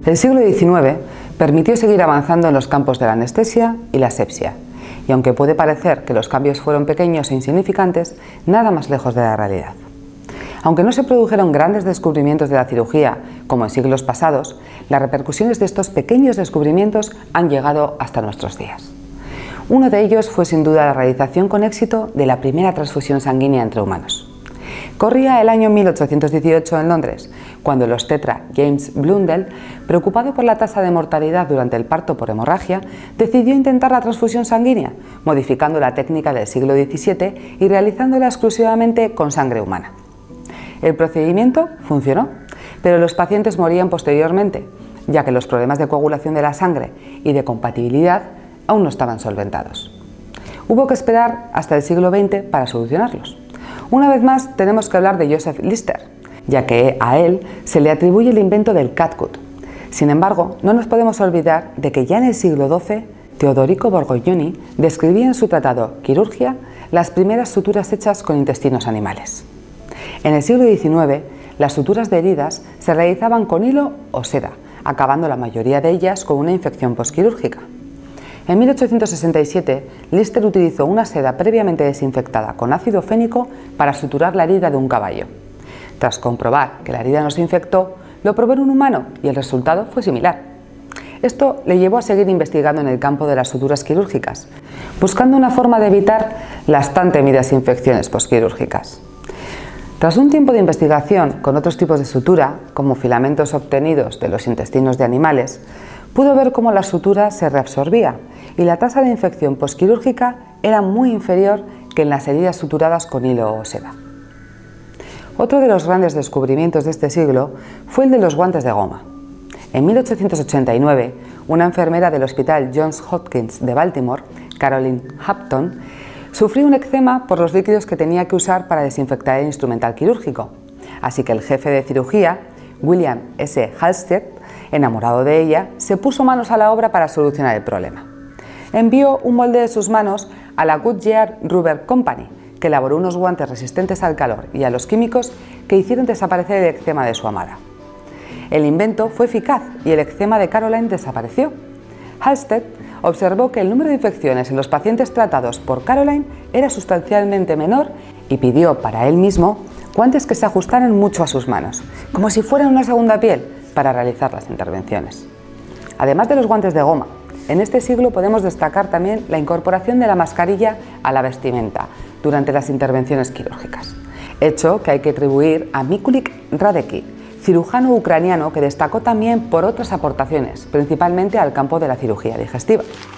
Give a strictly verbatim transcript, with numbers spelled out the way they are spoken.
El siglo diecinueve permitió seguir avanzando en los campos de la anestesia y la asepsia, y aunque puede parecer que los cambios fueron pequeños e insignificantes, nada más lejos de la realidad. Aunque no se produjeron grandes descubrimientos de la cirugía como en siglos pasados, las repercusiones de estos pequeños descubrimientos han llegado hasta nuestros días. Uno de ellos fue sin duda la realización con éxito de la primera transfusión sanguínea entre humanos. Corría el año mil ochocientos dieciocho en Londres, cuando el obstetra James Blundell, preocupado por la tasa de mortalidad durante el parto por hemorragia, decidió intentar la transfusión sanguínea, modificando la técnica del siglo diecisiete y realizándola exclusivamente con sangre humana. El procedimiento funcionó, pero los pacientes morían posteriormente, ya que los problemas de coagulación de la sangre y de compatibilidad aún no estaban solventados. Hubo que esperar hasta el siglo veinte para solucionarlos. Una vez más tenemos que hablar de Joseph Lister, ya que a él se le atribuye el invento del catgut. Sin embargo, no nos podemos olvidar de que ya en el siglo doce, Teodorico Borgognoni describía en su tratado Quirurgia las primeras suturas hechas con intestinos animales. En el siglo diecinueve, las suturas de heridas se realizaban con hilo o seda, acabando la mayoría de ellas con una infección posquirúrgica. En mil ochocientos sesenta y siete, Lister utilizó una seda previamente desinfectada con ácido fénico para suturar la herida de un caballo. Tras comprobar que la herida no se infectó, lo probó en un humano y el resultado fue similar. Esto le llevó a seguir investigando en el campo de las suturas quirúrgicas, buscando una forma de evitar las tan temidas infecciones posquirúrgicas. Tras un tiempo de investigación con otros tipos de sutura, como filamentos obtenidos de los intestinos de animales, pudo ver cómo la sutura se reabsorbía y la tasa de infección posquirúrgica era muy inferior que en las heridas suturadas con hilo o seda. Otro de los grandes descubrimientos de este siglo fue el de los guantes de goma. En mil ochocientos ochenta y nueve, una enfermera del Hospital Johns Hopkins de Baltimore, Caroline Hampton, sufrió un eczema por los líquidos que tenía que usar para desinfectar el instrumental quirúrgico, así que el jefe de cirugía, William S. Halstead, enamorado de ella, se puso manos a la obra para solucionar el problema. Envió un molde de sus manos a la Goodyear Rubber Company, que elaboró unos guantes resistentes al calor y a los químicos que hicieron desaparecer el eczema de su amada. El invento fue eficaz y el eczema de Caroline desapareció. Halstead observó que el número de infecciones en los pacientes tratados por Caroline era sustancialmente menor y pidió para él mismo guantes que se ajustaran mucho a sus manos, como si fueran una segunda piel, para realizar las intervenciones. Además de los guantes de goma, en este siglo podemos destacar también la incorporación de la mascarilla a la vestimenta durante las intervenciones quirúrgicas, hecho que hay que atribuir a Mikulik Radecki, cirujano ucraniano que destacó también por otras aportaciones, principalmente al campo de la cirugía digestiva.